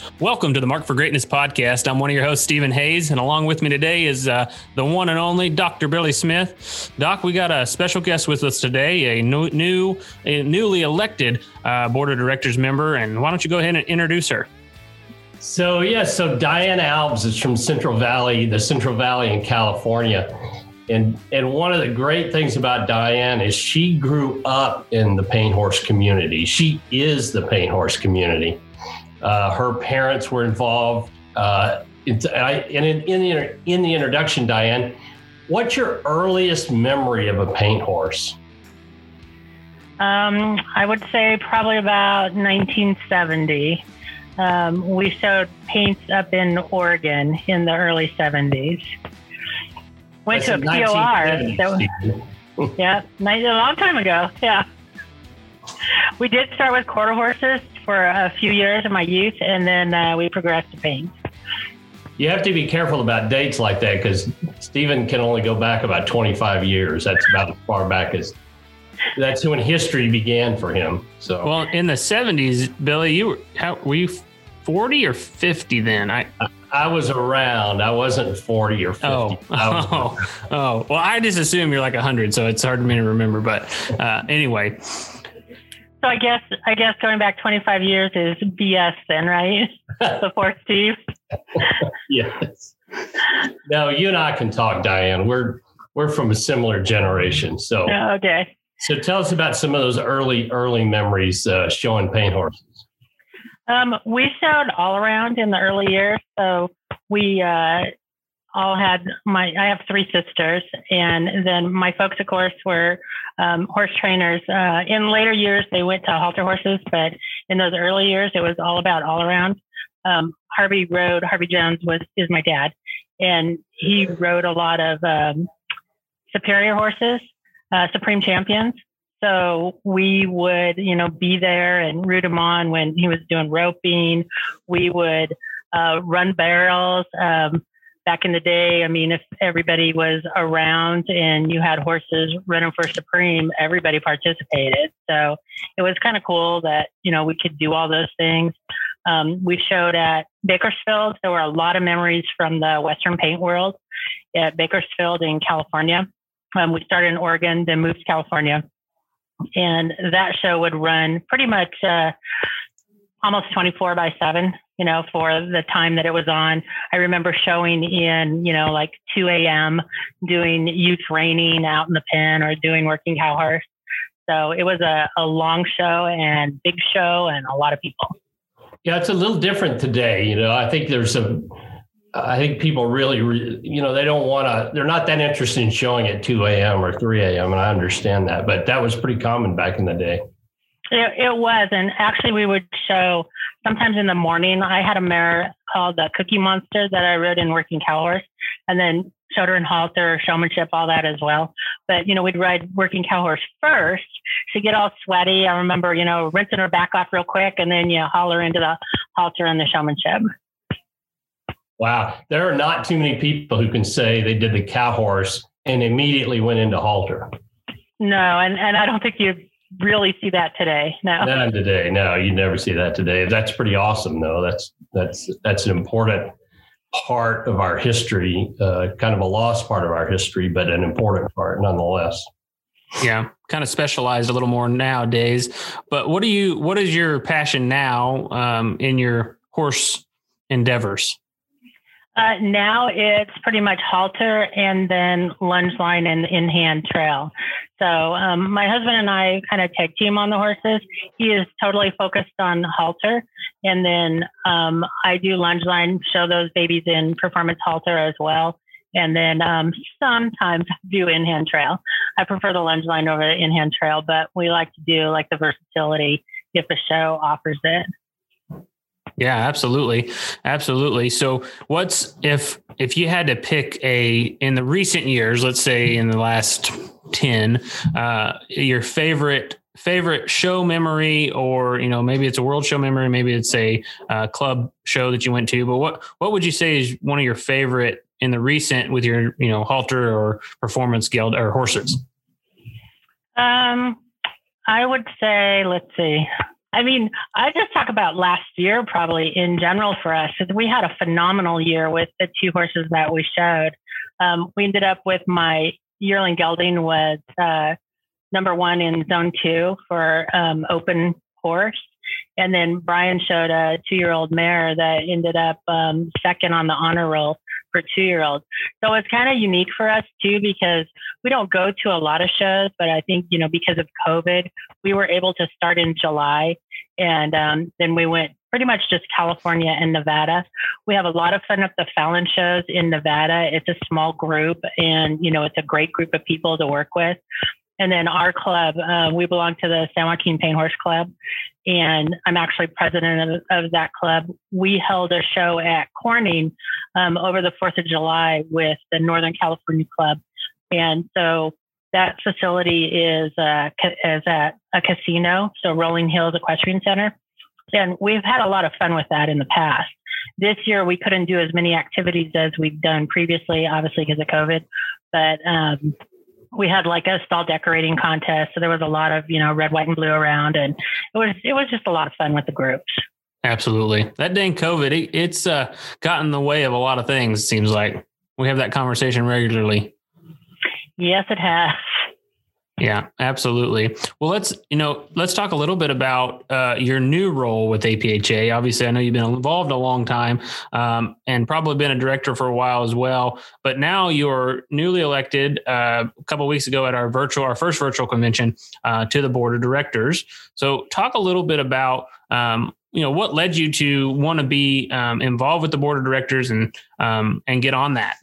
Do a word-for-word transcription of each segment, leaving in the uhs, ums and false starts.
Welcome to the Mark for Greatness podcast. I'm one of your hosts, Stephen Hayes, and along with me today is uh, the one and only Doctor Billy Smith. Doc, we got a special guest with us today, a new, new a newly elected uh, board of directors member, and why don't you go ahead and introduce her? So, yeah, so Diane Alves is from Central Valley, the Central Valley in California. And and one of the great things about Diane is she grew up in the paint horse community. She is the paint horse community. Uh, her parents were involved. Uh, in, I, and in, in, the, in the introduction, Diane, what's your earliest memory of a paint horse? Um, I would say probably about nineteen seventy. Um, we showed paints up in Oregon in the early seventies. Went That's to a P O R. So, yeah, a long time ago. Yeah. We did start with quarter horses for a few years in my youth, and then uh, we progressed to paint. You have to be careful about dates like that because Stephen can only go back about twenty-five years. That's about as far back as that's when history began for him. So, well, in the seventies, Billy, you were how were you forty or fifty then? I I was around. I wasn't forty or fifty. Oh, oh, oh. Well, I just assume you're like one hundred, so it's hard for me to remember. But uh, anyway. So I guess I guess going back twenty-five years is B S then, right? Before Steve. Yes. No, you and I can talk, Diane. We're we're from a similar generation. So oh, okay. So tell us about some of those early early memories uh, showing paint horses. Um, we showed all around in the early years. So we uh, all had my, I have three sisters, and then my folks, of course, were um, horse trainers. Uh, in later years, they went to halter horses, but in those early years, it was all about all around. Um, Harvey rode, Harvey Jones was, is my dad, and he rode a lot of um, superior horses, uh, Supreme Champions. So we would, you know, be there and root him on when he was doing roping. We would uh, run barrels. Um, back in the day, I mean, if everybody was around and you had horses running for Supreme, everybody participated. So it was kind of cool that, you know, we could do all those things. Um, we showed at Bakersfield. There were a lot of memories from the Western paint world at Bakersfield in California. Um, we started in Oregon, then moved to California. And that show would run pretty much uh, almost twenty-four by seven, you know, for the time that it was on. I remember showing in, you know, like two a.m., doing youth reining out in the pen or doing working cow horse. So it was a, a long show and big show and a lot of people. Yeah, it's a little different today. You know, I think there's some, I think people really, re, you know, they don't want to, they're not that interested in showing at two a.m. or three a.m. And I understand that, but that was pretty common back in the day. It, it was. And actually we would show sometimes in the morning. I had a mare called the Cookie Monster that I rode in working cow horse, and then showed her in halter, showmanship, all that as well. But, you know, we'd ride working cow horse first. She'd get all sweaty. I remember, you know, rinsing her back off real quick, and then you haul her into the halter and the showmanship. Wow. There are not too many people who can say they did the cow horse and immediately went into halter. No, and, and I don't think you really see that today. No. Not today. No, you never see that today. That's pretty awesome, though. That's that's that's an important part of our history, uh, kind of a lost part of our history, but an important part nonetheless. Yeah, kind of specialized a little more nowadays. But what do you? What is your passion now um, in your horse endeavors? Uh, now it's pretty much halter and then lunge line and in-hand trail. So um, my husband and I kind of tag team on the horses. He is totally focused on halter. And then um, I do lunge line, show those babies in performance halter as well. And then um, sometimes do in-hand trail. I prefer the lunge line over the in-hand trail, but we like to do like the versatility if a show offers it. Yeah, absolutely. Absolutely. So what's if if you had to pick a in the recent years, let's say in the last ten, uh, your favorite favorite show memory, or, you know, maybe it's a world show memory, maybe it's a uh, club show that you went to, but what what would you say is one of your favorite in the recent with your, you know, halter or performance guild or horses? Um, I would say, let's see. I mean, I just talk about last year, probably in general for us. We had a phenomenal year with the two horses that we showed. Um, we ended up with my yearling gelding was uh, number one in zone two for um, open horse. And then Brian showed a two-year-old mare that ended up um, second on the honor roll for two-year-olds. So it's kind of unique for us too, because we don't go to a lot of shows, but I think, you know, because of COVID, we were able to start in July, and um, then we went pretty much just California and Nevada. We have a lot of fun at the Fallon shows in Nevada. It's a small group, and, you know, it's a great group of people to work with. And then our club, uh, we belong to the San Joaquin Paint Horse Club, and I'm actually president of, of that club. We held a show at Corning um, over the fourth of July with the Northern California Club. And so that facility is, uh, is at a casino, so Rolling Hills Equestrian Center. And we've had a lot of fun with that in the past. This year, we couldn't do as many activities as we've done previously, obviously because of COVID, but um, we had like a stall decorating contest. So there was a lot of, you know, red, white, and blue around. And it was, it was just a lot of fun with the groups. Absolutely. That dang COVID, it, it's uh, gotten in the way of a lot of things. It seems like we have that conversation regularly. Yes, it has. Yeah, absolutely. Well, let's, you know, let's talk a little bit about uh, your new role with A P H A. Obviously, I know you've been involved a long time um, and probably been a director for a while as well. But now you're newly elected uh, a couple of weeks ago at our virtual, our first virtual convention uh, to the board of directors. So talk a little bit about, um, you know, what led you to want to be um, involved with the board of directors and um, and get on that.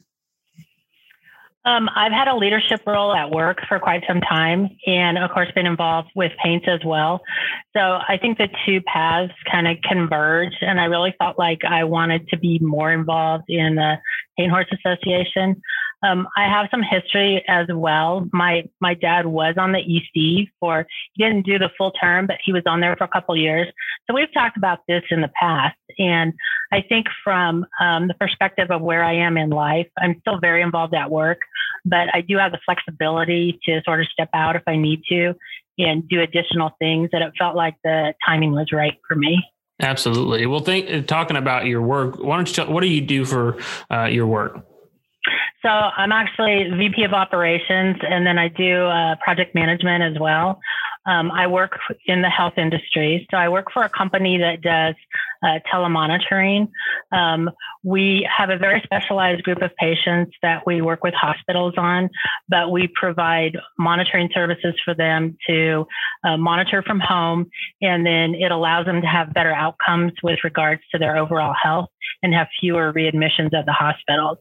Um, I've had a leadership role at work for quite some time, and of course been involved with paints as well. So I think the two paths kind of converged, and I really felt like I wanted to be more involved in the Paint Horse Association. Um, I have some history as well. My my dad was on the E C for, he didn't do the full term, but he was on there for a couple of years. So we've talked about this in the past. And I think from um, the perspective of where I am in life, I'm still very involved at work, but I do have the flexibility to sort of step out if I need to and do additional things, that it felt like the timing was right for me. Absolutely. Well, think, talking about your work, why don't you tell, what do you do for uh, your work? So I'm actually V P of operations, and then I do uh, project management as well. Um, I work in the health industry. So I work for a company that does uh, telemonitoring. Um, we have a very specialized group of patients that we work with hospitals on, but we provide monitoring services for them to uh, monitor from home. And then it allows them to have better outcomes with regards to their overall health and have fewer readmissions at the hospitals.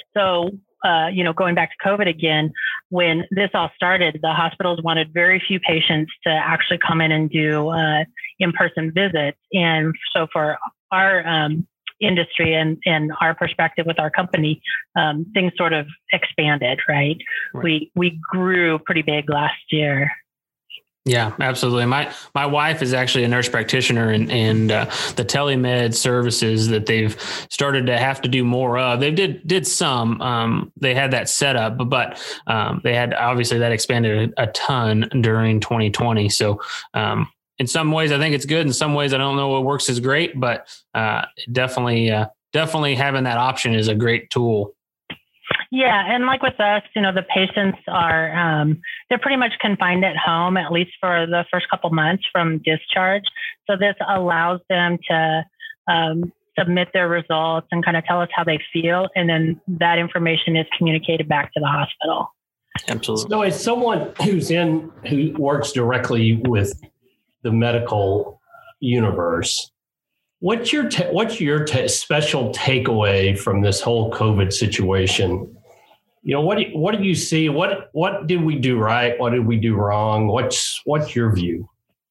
So Uh, you know, going back to COVID again, when this all started, the hospitals wanted very few patients to actually come in and do uh, in-person visits. And so for our um, industry and, and our perspective with our company, um, things sort of expanded, right? right? We we grew pretty big last year. Yeah, absolutely. My my wife is actually a nurse practitioner, and and uh, the telemed services that they've started to have to do more of. They did did some. Um, they had that set up, but, but um, they had obviously that expanded a, a ton during twenty twenty. So um, in some ways, I think it's good. In some ways, I don't know what works as great, but uh, definitely uh, definitely having that option is a great tool. Yeah. And like with us, you know, the patients are, um, they're pretty much confined at home, at least for the first couple months from discharge. So this allows them to um, submit their results and kind of tell us how they feel. And then that information is communicated back to the hospital. Absolutely. So as someone who's in, who works directly with the medical universe, What's your ta- what's your ta- special takeaway from this whole COVID situation? You know, what do you, what do you see? What what did we do right? What did we do wrong? What's what's your view?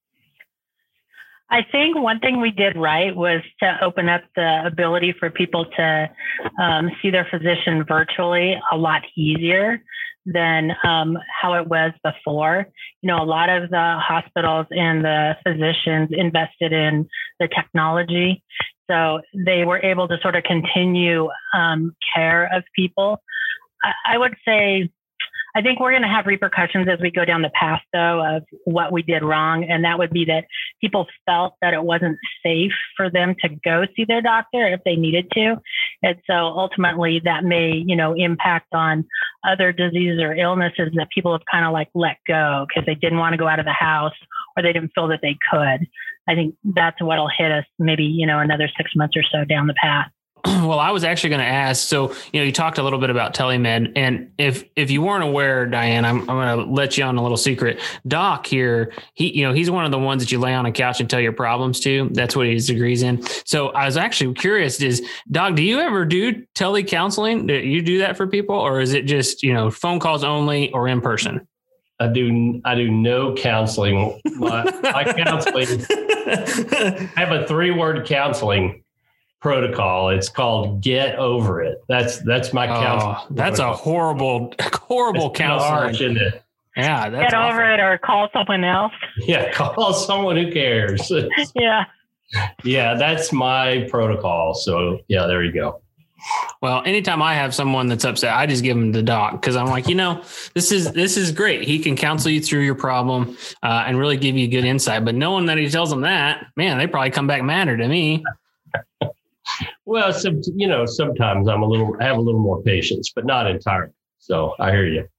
I think one thing we did right was to open up the ability for people to um, see their physician virtually a lot easier than um, how it was before. You know, a lot of the hospitals and the physicians invested in the technology, so they were able to sort of continue um, care of people. I, I would say I think we're going to have repercussions as we go down the path, though, of what we did wrong. And that would be that people felt that it wasn't safe for them to go see their doctor if they needed to. And so ultimately that may, you know, impact on other diseases or illnesses that people have kind of like let go because they didn't want to go out of the house or they didn't feel that they could. I think that's what'll hit us maybe, you know, another six months or so down the path. Well, I was actually going to ask, so, you know, you talked a little bit about telemed, and if, if you weren't aware, Diane, I'm, I'm going to let you on a little secret. Doc here, he, you know, he's one of the ones that you lay on a couch and tell your problems to. That's what his degree's in. So I was actually curious, is Doc, do you ever do telecounseling? Do you do that for people, or is it just, you know, phone calls only or in person? I do. I do no counseling. My, my counseling, I have a three word counseling protocol. It's called Get Over It. That's that's my counseling. Oh, that's protocol. a horrible, horrible it's counseling. Harsh, isn't it? Yeah, that's Get awful. over it or call someone else. Yeah, call someone who cares. Yeah. Yeah, that's my protocol. So yeah, there you go. Well, anytime I have someone that's upset, I just give them the doc because I'm like, you know, this is this is great. He can counsel you through your problem uh, and really give you good insight. But knowing that he tells them that, man, they probably come back madder to me. Well, some, you know, sometimes I'm a little, I have a little more patience, but not entirely. So I hear you.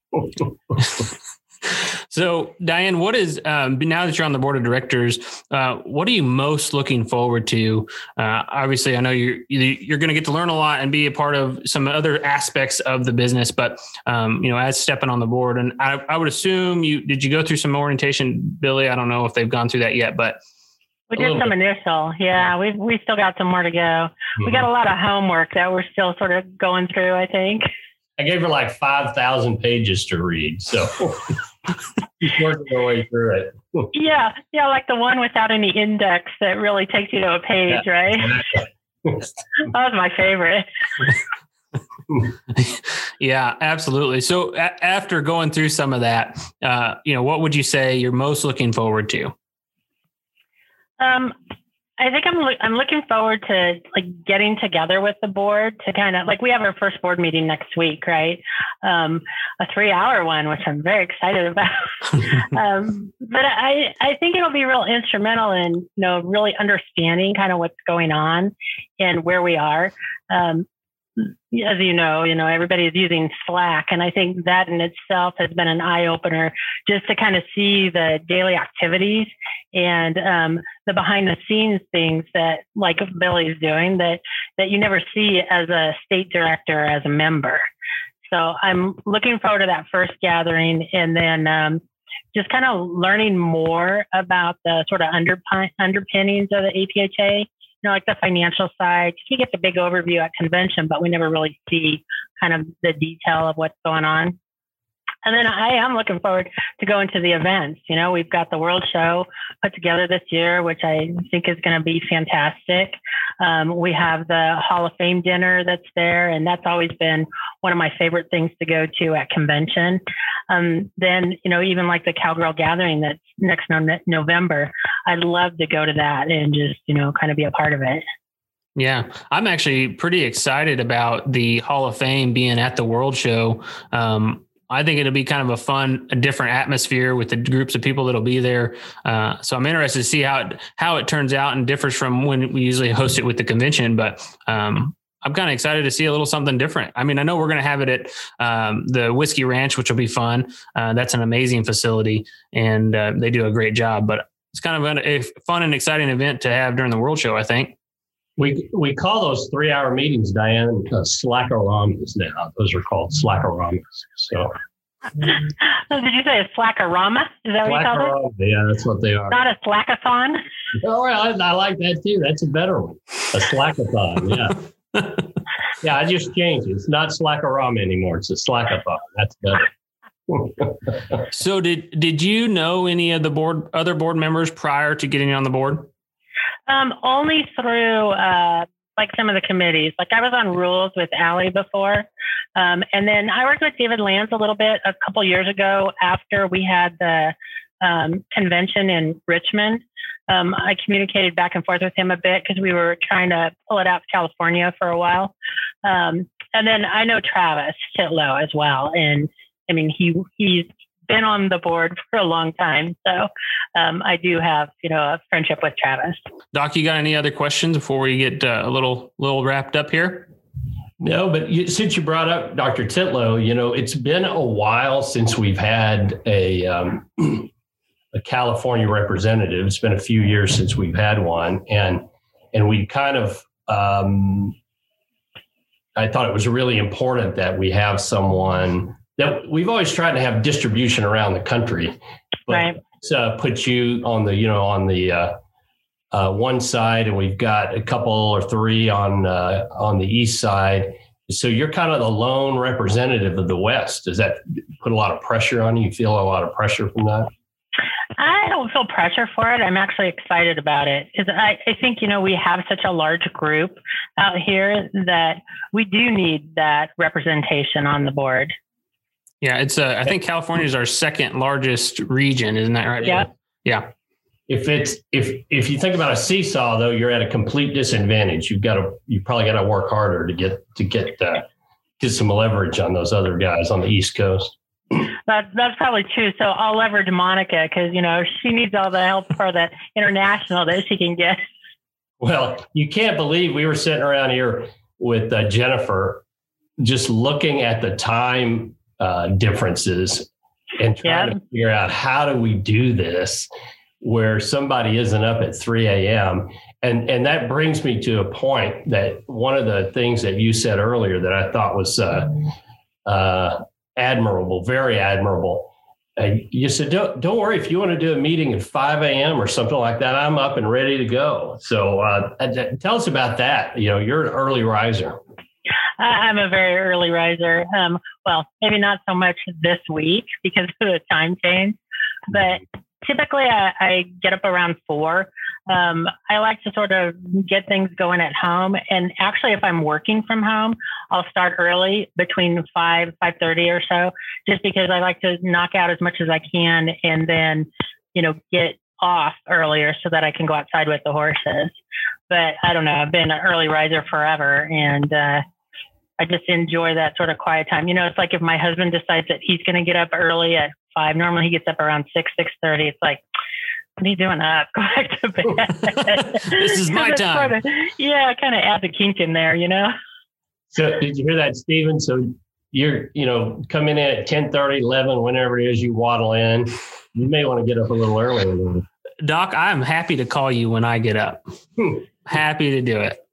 So, Diane, what is, um, now that you're on the board of directors, uh, what are you most looking forward to? Uh, obviously, I know you're, you're going to get to learn a lot and be a part of some other aspects of the business, but, um, you know, as stepping on the board, and I, I would assume you, did you go through some orientation, Billy? I don't know if they've gone through that yet, but. We did some initial. Yeah, we've, we still got some more to go. Mm-hmm. We got a lot of homework that we're still sort of going through, I think. I gave her like five thousand pages to read. So she's working her way through it. Yeah. Yeah. Like the one without any index that really takes you to a page, yeah, right? Exactly. That was my favorite. Yeah, absolutely. So a- after going through some of that, uh, you know, what would you say you're most looking forward to? Um, I think I'm lo- I'm looking forward to like getting together with the board to kind of like, we have our first board meeting next week, right? Um, a three hour one, which I'm very excited about. um, but I, I think it'll be real instrumental in, you know, really understanding kind of what's going on and where we are. Um, as you know, you know, everybody is using Slack. And I think that in itself has been an eye opener just to kind of see the daily activities and um, the behind the scenes things that like Billy's doing that, that you never see as a state director, or as a member. So I'm looking forward to that first gathering and then um, just kind of learning more about the sort of underpin- underpinnings of the A P H A. You know, like the financial side, you get the big overview at convention, but we never really see kind of the detail of what's going on. And then I am looking forward to going to the events. You know, we've got the World Show put together this year, which I think is going to be fantastic. Um, we have the Hall of Fame dinner that's there, and that's always been one of my favorite things to go to at convention. Um, then, you know, even like the Cowgirl Gathering that's next no- November, I'd love to go to that and just, you know, kind of be a part of it. Yeah, I'm actually pretty excited about the Hall of Fame being at the World Show. Um, I think it'll be kind of a fun, a different atmosphere with the groups of people that'll be there. Uh, so I'm interested to see how it, how it turns out and differs from when we usually host it with the convention. But um, I'm kind of excited to see a little something different. I mean, I know we're going to have it at um, the Whiskey Ranch, which will be fun. Uh, that's an amazing facility and uh, they do a great job, but it's kind of a fun and exciting event to have during the World Show, I think. We we call those three hour meetings, Diane, uh, Slackeramas now. Those are called Slackeramas. So, oh, did you say a Slackerama? Is that what you call it? Yeah, that's what they are. Not a Slackathon? Oh, I, I like that too. That's a better one. A Slackathon, yeah. Yeah, I just changed it. It's not Slackerama anymore. It's a Slackathon. That's better. So did did you know any of the board other board members prior to getting on the board? Um, only through uh, like some of the committees. Like I was on rules with Allie before. Um, and then I worked with David Lanz a little bit a couple years ago after we had the um, convention in Richmond. Um, I communicated back and forth with him a bit because we were trying to pull it out to California for a while. Um, and then I know Travis Titlow as well. And I mean, he he's been on the board for a long time. So um, I do have, you know, a friendship with Travis. Doc, you got any other questions before we get uh, a little little wrapped up here? No, but you, since you brought up Doctor Titlow, you know, it's been a while since we've had a um, a California representative. It's been a few years since we've had one, and and we kind of um, I thought it was really important that we have someone that we've always tried to have distribution around the country, but right. uh, put you on the, you know, on the uh, uh, one side, and we've got a couple or three on uh, on the east side. So you're kind of the lone representative of the West. Does that put a lot of pressure on you? You feel a lot of pressure from that? I don't feel pressure for it. I'm actually excited about it because I, I think, you know, we have such a large group out here that we do need that representation on the board. Yeah, it's uh, I think California is our second largest region, isn't that right? Yeah. Yeah. If it's if if you think about a seesaw, though, you're at a complete disadvantage. You've got to you probably got to work harder to get to get uh, get some leverage on those other guys on the East Coast. That, that's probably true. So I'll leverage Monica because, you know, she needs all the help for the international that she can get. Well, you can't believe we were sitting around here with uh, Jennifer just looking at the time uh, differences and trying yeah. to figure out how do we do this where somebody isn't up at three a.m. And, and that brings me to a point that one of the things that you said earlier that I thought was uh, uh, admirable, very admirable. Uh, you said, don't, don't worry, if you want to do a meeting at five a.m. or something like that, I'm up and ready to go. So uh, tell us about that. You know, you're an early riser. I'm a very early riser. Um, well, maybe not so much this week because of the time change, but typically I, I get up around four. Um, I like to sort of get things going at home. And actually, if I'm working from home, I'll start early between five, five thirty or so, just because I like to knock out as much as I can and then, you know, get off earlier so that I can go outside with the horses. But I don't know, I've been an early riser forever. And, uh, I just enjoy that sort of quiet time. You know, it's like if my husband decides that he's going to get up early at five, normally he gets up around six, six thirty. It's like, what are you doing up? Go back to bed. This is my time. Sort of, yeah, kind of add the kink in there, you know? So did you hear that, Stephen? So you're, you know, coming in at ten thirty, eleven, whenever it is you waddle in, you may want to get up a little earlier. Doc, I'm happy to call you when I get up. Hmm. Happy to do it.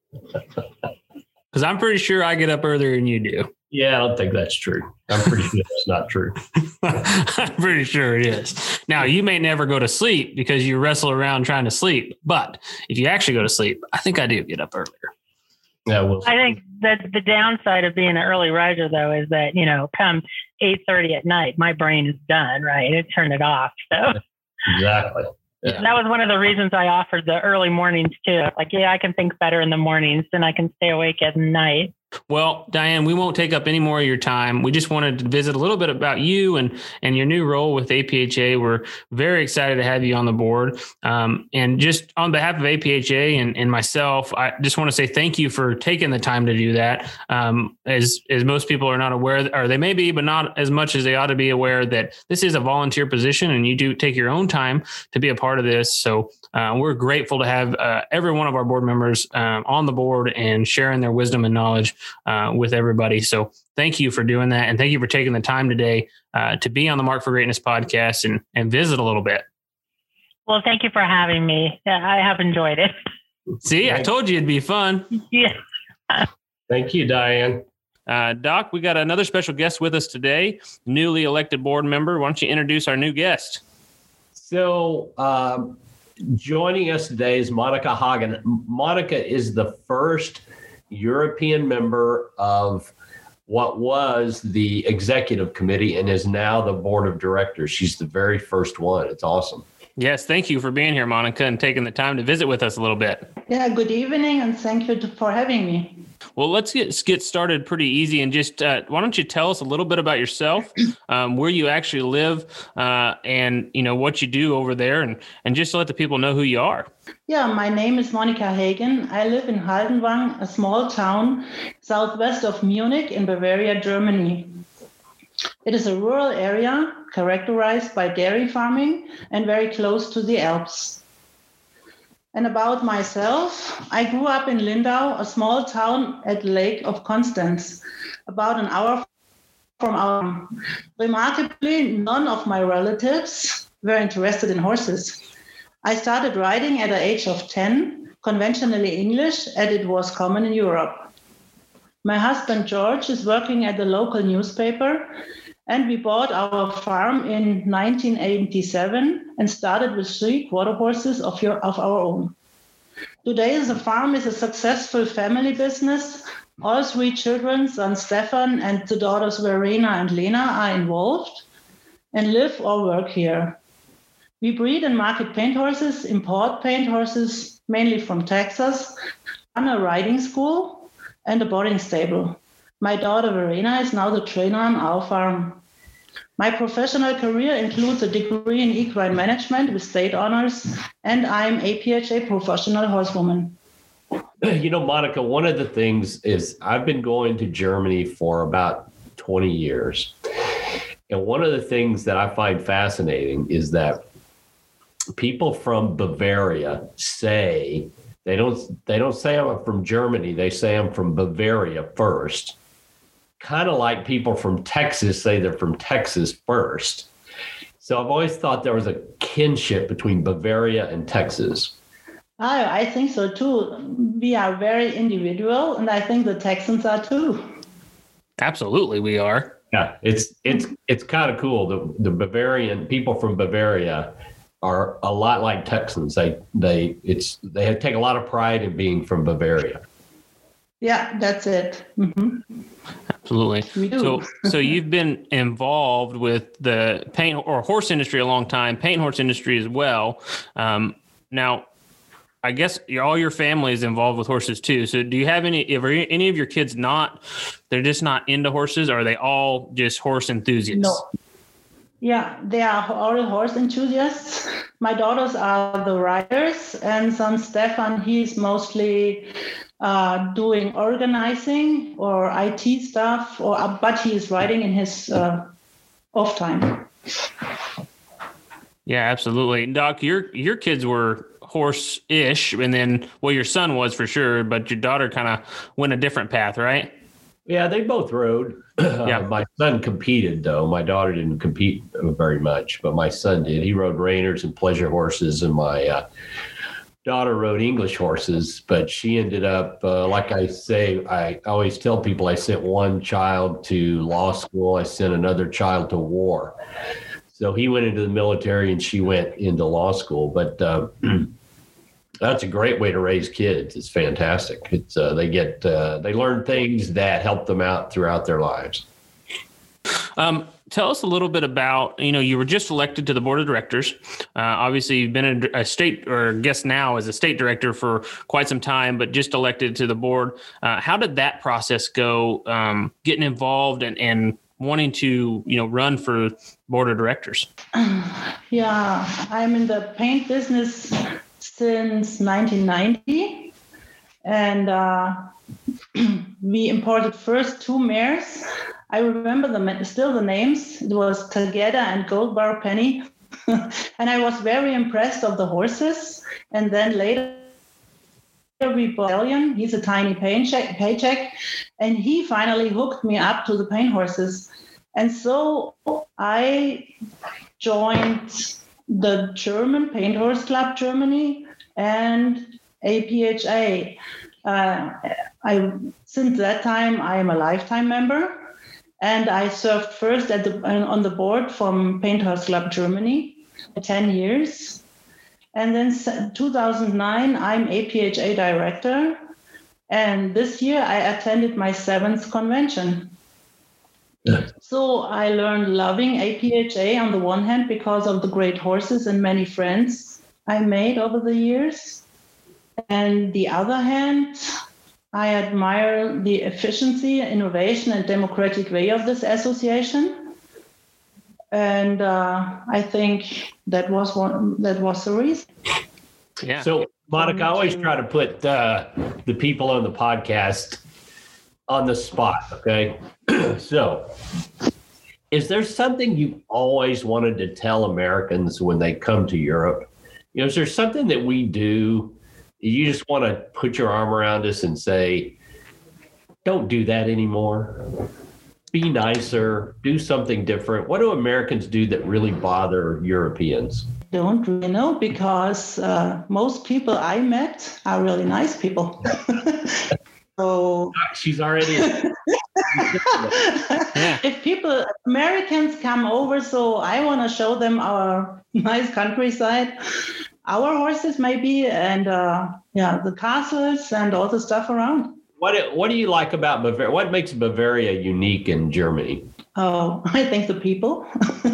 Because I'm pretty sure I get up earlier than you do. Yeah, I don't think that's true. I'm pretty sure that's not true. I'm pretty sure it is. Now, you may never go to sleep because you wrestle around trying to sleep. But if you actually go to sleep, I think I do get up earlier. Yeah, we'll I think that the downside of being an early riser, though, is that, you know, come eight thirty at night, my brain is done, right? It turned it off. So exactly. Yeah. That was one of the reasons I offered the early mornings too. Like, yeah, I can think better in the mornings than I can stay awake at night. Well, Diane, we won't take up any more of your time. We just wanted to visit a little bit about you and, and your new role with A P H A. We're very excited to have you on the board. Um, and just on behalf of A P H A and, and myself, I just want to say thank you for taking the time to do that. Um, as, as most people are not aware, or they may be, but not as much as they ought to be aware that this is a volunteer position and you do take your own time to be a part of this. So uh, we're grateful to have uh, every one of our board members um, on the board and sharing their wisdom and knowledge Uh, with everybody. So thank you for doing that. And thank you for taking the time today uh, to be on the Mark for Greatness podcast and, and visit a little bit. Well, thank you for having me. I have enjoyed it. See, I told you it'd be fun. Yeah. Thank you, Diane. Uh, Doc, we got another special guest with us today, newly elected board member. Why don't you introduce our new guest? So um, joining us today is Monica Hagen. Monica is the first European member of what was the executive committee and is now the board of directors. She's the very first one. It's awesome. Yes, thank you for being here, Monica, and taking the time to visit with us a little bit. Yeah, good evening, and thank you for having me. Well, let's get get started pretty easy, and just uh, why don't you tell us a little bit about yourself, um, where you actually live, uh, and you know what you do over there, and and just to let the people know who you are. Yeah, my name is Monica Hagen. I live in Haldenwang, a small town southwest of Munich in Bavaria, Germany. It is a rural area characterized by dairy farming and very close to the Alps. And about myself, I grew up in Lindau, a small town at Lake of Constance, about an hour from our. Remarkably, none of my relatives were interested in horses. I started riding at the age of ten, conventionally English, as it was common in Europe. My husband George is working at the local newspaper, and we bought our farm in nineteen eighty-seven and started with three quarter horses of, your, of our own. Today, the farm is a successful family business. All three children, son Stefan and the daughters Verena and Lena, are involved and live or work here. We breed and market paint horses, import paint horses, mainly from Texas, run a riding school and a boarding stable. My daughter Verena is now the trainer on our farm. My professional career includes a degree in equine management with state honors, and I'm a P H A professional horsewoman. You know, Monica, one of the things is I've been going to Germany for about twenty years. And one of the things that I find fascinating is that people from Bavaria say, they don't, they don't say I'm from Germany, they say I'm from Bavaria first. Kind of like people from Texas say they're from Texas first. So I've always thought there was a kinship between Bavaria and Texas. I, I think so too. We are very individual, and I think the Texans are too. Absolutely, we are. Yeah, it's it's it's kind of cool. The the Bavarian people from Bavaria are a lot like Texans. They they it's they have, take a lot of pride in being from Bavaria. Yeah, that's it. Mm-hmm. Absolutely. We do. So, so you've been involved with the paint or horse industry a long time, paint horse industry as well. Um, now, I guess all your family is involved with horses too. So, do you have any? Are any of your kids not? They're just not into horses, or are they all just horse enthusiasts? No. Yeah, they are all horse enthusiasts. My daughters are the riders, and son Stefan, he's mostly uh, doing organizing or I T stuff, or uh, but he is riding in his uh, off time. Yeah, absolutely. Doc, your your kids were horse-ish, and then well, your son was for sure, but your daughter kind of went a different path, right? Yeah, they both rode. Yeah, uh, my son competed though. My daughter didn't compete very much, but my son did. He rode reiners and pleasure horses, and my uh, daughter rode English horses. But she ended up, uh, like I say, I always tell people, I sent one child to law school, I sent another child to war. So he went into the military, and she went into law school. But uh, that's a great way to raise kids. It's fantastic. It's uh, they get uh, they learn things that help them out throughout their lives. Um, tell us a little bit about, you know, you were just elected to the board of directors. Uh, obviously, you've been a, a state, or I guess now as a state director for quite some time, but just elected to the board. Uh, how did that process go? Um, getting involved and, and wanting to, you know, run for board of directors. Yeah, I'm in the paint business since nineteen ninety, and uh, we imported first two mares. I remember the still the names. It was Tegeda and Gold Bar Penny, and I was very impressed of the horses. And then later we bought Alien. He's a tiny paycheck, paycheck, and he finally hooked me up to the paint horses. And so I joined the German Paint Horse Club Germany and A P H A. Uh, I since that time I am a lifetime member, and I served first at the on the board from Paint Horse Club Germany for ten years, and then two thousand nine I'm A P H A director, and this year I attended my seventh convention. Yeah. So I learned loving A P H A on the one hand because of the great horses and many friends I made over the years. And the other hand, I admire the efficiency, innovation, and democratic way of this association. And uh, I think that was one, that was the reason. Yeah. So, Monica, I always try to put uh, the people on the podcast on the spot, okay? So is there something you've always wanted to tell Americans when they come to Europe? You know, is there something that we do, you just want to put your arm around us and say, don't do that anymore? Be nicer, do something different. What do Americans do that really bother Europeans? Don't really know, because uh, most people I met are really nice people. So she's already. Yeah. If people, Americans come over, so I want to show them our nice countryside, our horses maybe, and uh, yeah, the castles and all the stuff around. What What do you like about Bavaria? What makes Bavaria unique in Germany? Oh, I think the people.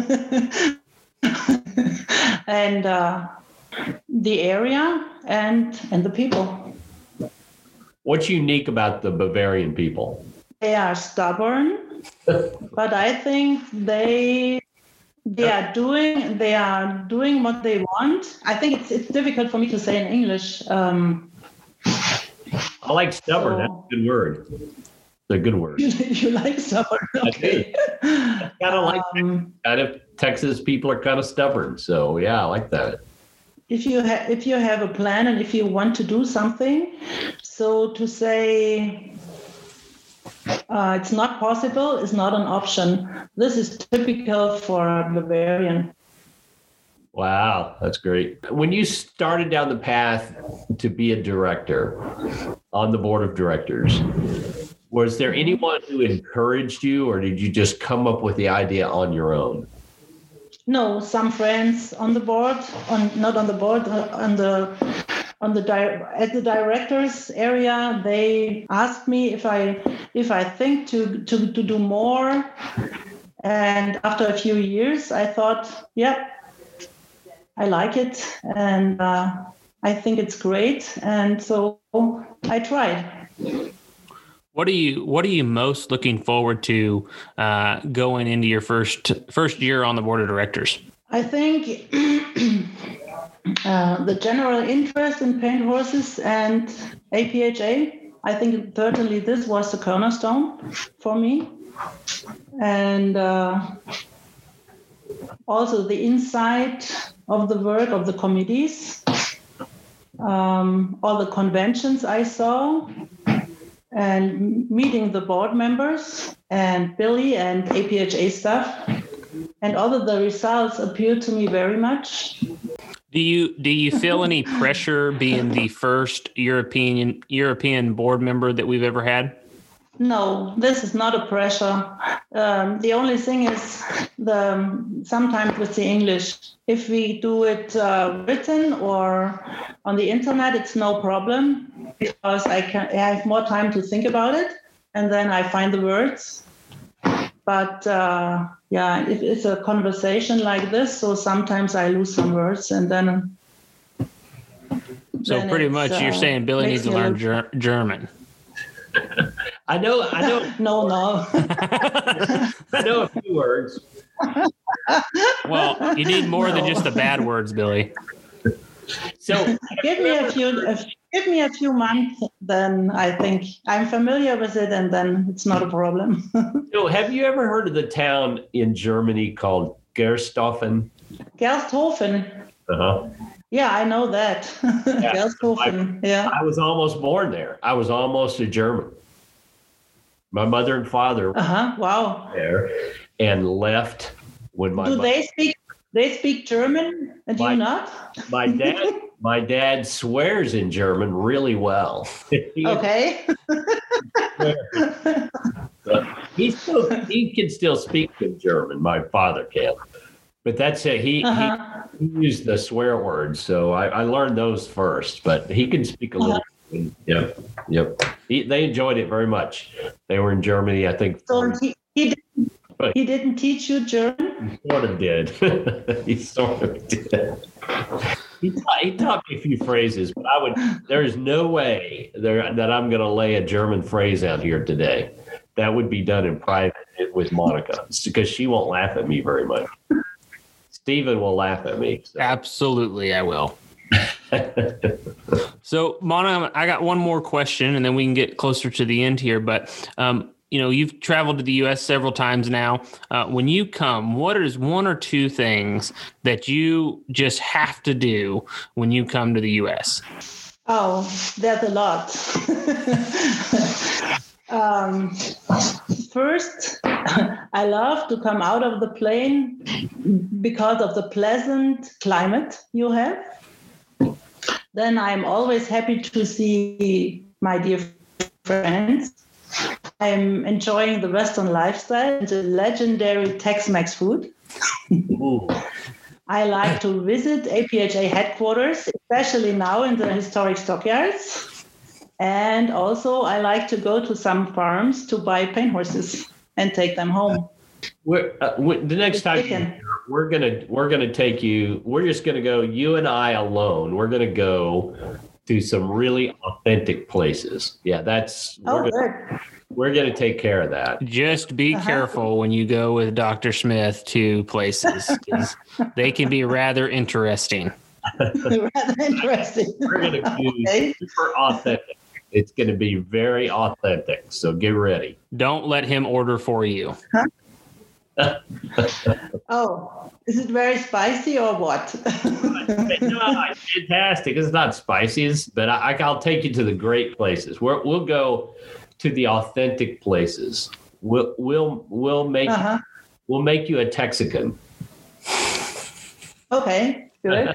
And uh, the area and and the people. What's unique about the Bavarian people? They are stubborn, but I think they they are doing they are doing what they want. I think it's it's difficult for me to say in English. Um, I like stubborn. So, That's a good word. It's a good word. you, you like stubborn? Okay. Kind of like Um, kind of Texas people are kind of stubborn. So yeah, I like that. if you have if you have a plan and if you want to do something, so to say uh, it's not possible is not an option. This is typical for a Bavarian. Wow, that's great. When you started down the path to be a director on the board of directors, was there anyone who encouraged you, or did you just come up with the idea on your own? No, some friends on the board, on not on the board, uh, on the on the di- at the directors area. They asked me if I if I think to to to do more, and after a few years, I thought, yeah, I like it, and uh, I think it's great, and so I tried. What are you What are you most looking forward to uh, going into your first first year on the board of directors? I think uh, the general interest in paint horses and A P H A. I think certainly this was the cornerstone for me, and uh, also the insight of the work of the committees, um, all the conventions I saw, and meeting the board members and Billy and A P H A staff, and all of the results appealed to me very much. Do you do you feel any pressure being the first European European board member that we've ever had? No, this is not a pressure. Um, the only thing is the sometimes with the English, if we do it uh, written or on the internet, it's no problem because I can I have more time to think about it and then I find the words. But uh, yeah, if it's a conversation like this, so sometimes I lose some words and then. So then pretty much, uh, you're saying Billy needs to learn ger- German. I know, I know, No, no. I know a few words. Well, you need more than just the bad words, Billy. So give me a few a, give me a few months, then I think I'm familiar with it, and then it's not a problem. So have you ever heard of the town in Germany called Gersthofen? Gersthofen. Uh-huh. Yeah, I know that. Yeah. Gersthofen. Yeah. I was almost born there. I was almost a German. My mother and father were Uh-huh. Wow. there and left when my Do mo- they speak they speak German and My- you not? my dad my dad swears in German really well. He- Okay. he still he can still speak in German. My father can, but that's it. He, Uh-huh. he he used the swear words, so I, I learned those first. But he can speak a little. Yep, yep. He, they enjoyed it very much. They were in Germany, I think. So he, he didn't he didn't teach you German? He sort of did. He sort of did. He taught, he taught me a few phrases, but I would. There is no way there that I'm going to lay a German phrase out here today. That would be done in private with Monica because she won't laugh at me very much. Stephen will laugh at me. So. Absolutely, I will. So, Monica, I got one more question, and then we can get closer to the end here. But um, you know, you've traveled to the U S several times now. Uh, when you come, what is one or two things that you just have to do when you come to the U S? Oh, there's a lot. um, first, I love to come out of the plane because of the pleasant climate you have. Then I'm always happy to see my dear friends. I'm enjoying the Western lifestyle and the legendary Tex-Mex food. I like to visit A P H A headquarters, especially now in the historic stockyards. And also I like to go to some farms to buy paint horses and take them home. We're, uh, we, the next time you're here, we're gonna we're gonna take you. We're just gonna go. You and I alone. We're gonna go to some really authentic places. Yeah, that's. Oh, we're gonna, good. We're gonna take care of that. Just be Uh-huh. careful when you go with Doctor Smith to places. 'Cause they can be rather interesting. Rather interesting. We're gonna be Okay. super authentic. It's gonna be very authentic. So get ready. Don't let him order for you. Oh, is it very spicy or what? No, it's fantastic. It's not spicy, it's- but I, I'll take you to the great places. We're, we'll go to the authentic places. We'll we'll we'll make Uh-huh. we'll make you a Texican. Okay, good.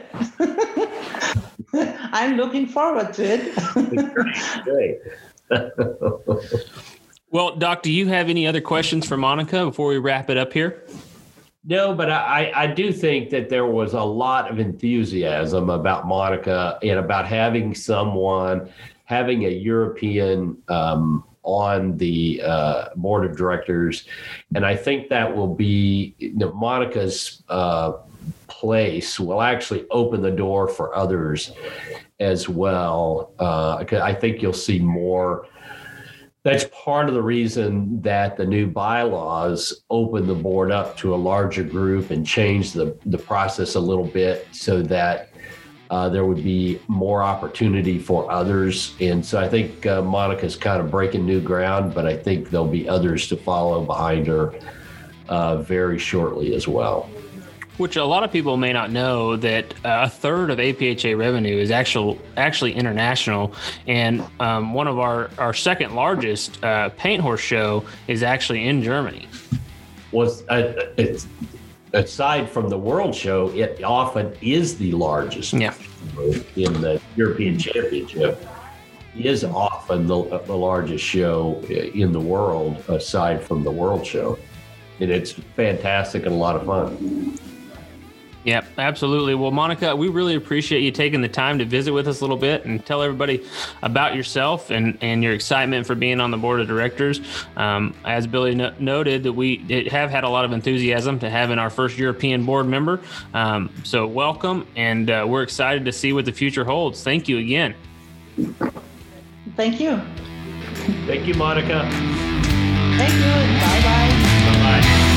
I'm looking forward to it. Great, great. Well, Doc, do you have any other questions for Monica before we wrap it up here? No, but I, I do think that there was a lot of enthusiasm about Monica and about having someone, having a European um, on the uh, board of directors. And I think that will be, you know, Monica's uh, place will actually open the door for others as well. Uh, I think you'll see more. That's part of the reason that the new bylaws open the board up to a larger group and change the, the process a little bit so that uh, there would be more opportunity for others. And so I think uh, Monica's kind of breaking new ground, but I think there'll be others to follow behind her uh, very shortly as well. Which a lot of people may not know that a third of A P H A revenue is actual, actually international. And um, one of our, our second largest uh, paint horse show is actually in Germany. Was uh, it's, aside from the World Show, it often is the largest Yeah. in the European Championship. Is often the, the largest show in the world aside from the World Show. And it's fantastic and a lot of fun. Yep, absolutely. Well, Monica, we really appreciate you taking the time to visit with us a little bit and tell everybody about yourself and, and your excitement for being on the board of directors. Um, as Billy no- noted, that we have had a lot of enthusiasm to having our first European board member. Um, so welcome, and uh, we're excited to see what the future holds. Thank you again. Thank you. Thank you, Monica. Thank you. Bye-bye. Bye-bye.